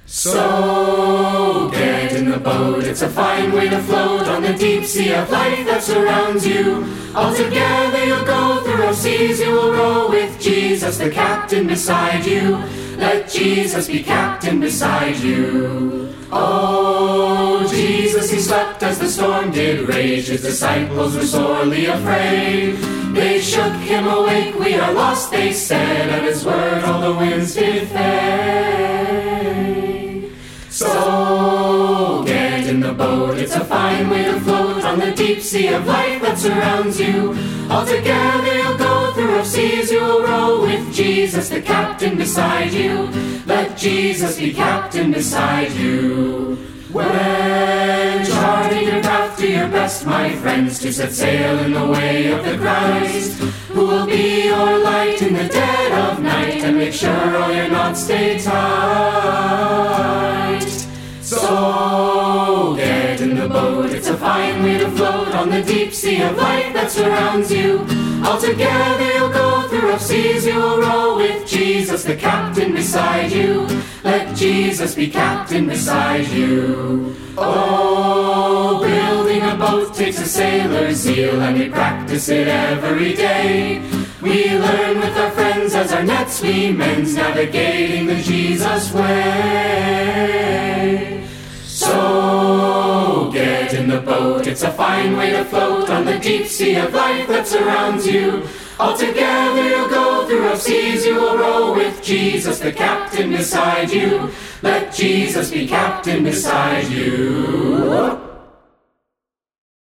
So get in the boat, it's a fine way to float on the deep sea of life that surrounds you. All together you'll go through our seas, you will row with Jesus, the captain beside you. Let Jesus be captain beside you. Oh, Jesus, he slept as the storm did rage. His disciples were sorely afraid. They shook him awake, we are lost, they said. At his word all the winds did fade. So get in the boat, it's a fine way to float on the deep sea of life that surrounds you. All together you'll go through our seas, you will row with Jesus, the captain beside you. Let Jesus be captain beside you. When charting your craft, do your best, my friends, to set sail in the way of the Christ, who will be your light in the dead of night, and make sure all your knots stay tight. So get in the boat, it's a fine way to float on the deep sea of life that surrounds you. All together you'll go through rough seas, you will row with Jesus, the captain beside you. Let Jesus be captain beside you. Oh, building a boat takes a sailor's zeal, and we practice it every day. We learn with our friends as our nets we mend, navigating the Jesus way. So get in the boat, it's a fine way to float on the deep sea of life that surrounds you. All together you'll go through rough seas, you will row with Jesus, the captain beside you. Let Jesus be captain beside you.